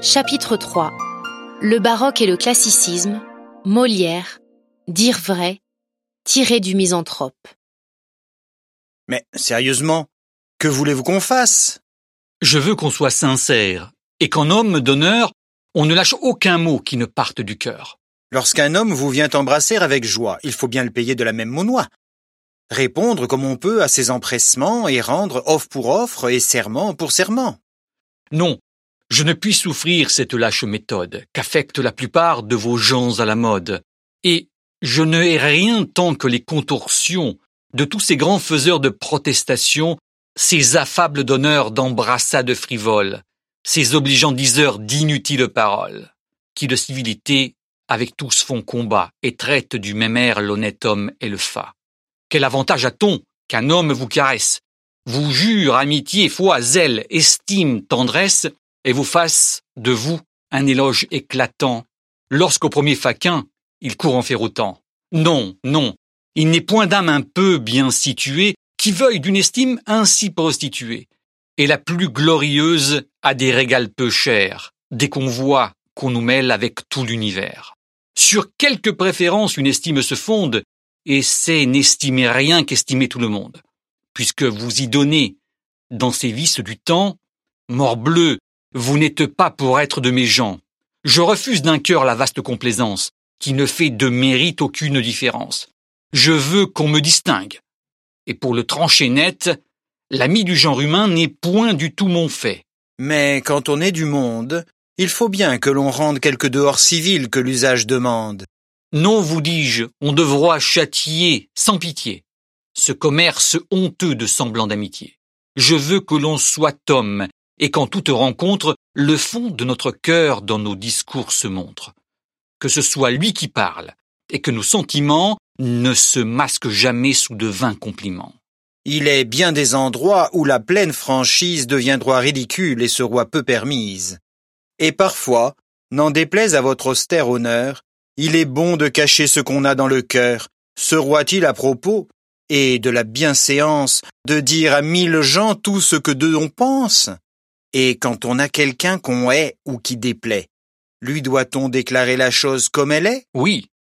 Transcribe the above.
Chapitre 3. Le baroque et le classicisme, Molière, dire vrai, tiré du Misanthrope. Mais sérieusement, que voulez-vous qu'on fasse? Je veux qu'on soit sincère et qu'en homme d'honneur, on ne lâche aucun mot qui ne parte du cœur. Lorsqu'un homme vous vient embrasser avec joie, il faut bien le payer de la même monnaie. Répondre comme on peut à ses empressements et rendre offre pour offre et serment pour serment. Non, je ne puis souffrir cette lâche méthode qu'affectent la plupart de vos gens à la mode. Et je ne hais rien tant que les contorsions de tous ces grands faiseurs de protestations, ces affables donneurs d'embrassades frivoles, ces obligeants diseurs d'inutiles paroles, qui de civilité avec tous font combat et traitent du même air l'honnête homme et le fat. Quel avantage a-t-on qu'un homme vous caresse, vous jure amitié, foi, zèle, estime, tendresse, et vous fasse de vous un éloge éclatant, lorsqu'au premier faquin, il court en faire autant? Non, non, il n'est point d'âme un peu bien située qui veuille d'une estime ainsi prostituée. Et la plus glorieuse a des régals peu chers, dès qu'on voit qu'on nous mêle avec tout l'univers. Sur quelque préférence une estime se fonde, et c'est n'estimer rien qu'estimer tout le monde. Puisque vous y donnez, dans ces vices du temps, morbleu, vous n'êtes pas pour être de mes gens. Je refuse d'un cœur la vaste complaisance, qui ne fait de mérite aucune différence. Je veux qu'on me distingue. Et pour le trancher net, l'ami du genre humain n'est point du tout mon fait. Mais quand on est du monde, il faut bien que l'on rende quelque dehors civil que l'usage demande. Non, vous dis-je, on devra châtier sans pitié ce commerce honteux de semblants d'amitié. Je veux que l'on soit homme, et qu'en toute rencontre, le fond de notre cœur dans nos discours se montre. Que ce soit lui qui parle, et que nos sentiments ne se masquent jamais sous de vains compliments. Il est bien des endroits où la pleine franchise devient droit ridicule et se roi peu permise. Et parfois, n'en déplaise à votre austère honneur, il est bon de cacher ce qu'on a dans le cœur, se roi-t-il à propos, et de la bienséance de dire à 1000 gens tout ce que d'eux on pense. Et quand on a quelqu'un qu'on hait ou qui déplaît, lui doit-on déclarer la chose comme elle est? Oui,